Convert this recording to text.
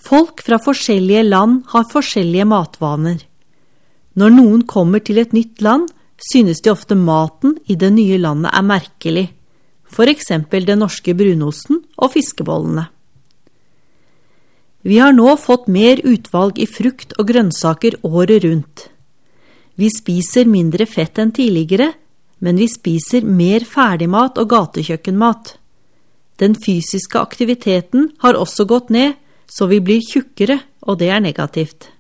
Folk fra forskjellige land har forskjellige matvaner. Når noen kommer til et nytt land, synes de ofte maten i det nye landet er merkelig, for eksempel den norske brunosten og fiskebollene. Vi har nå fått mer utvalg i frukt og grønnsaker året rundt. Vi spiser mindre fett enn tidligere, men vi spiser mer ferdigmat og gatekjøkkenmat. Den fysiske aktiviteten har også gått ned, så vi blir tjukkere, og det er negativt.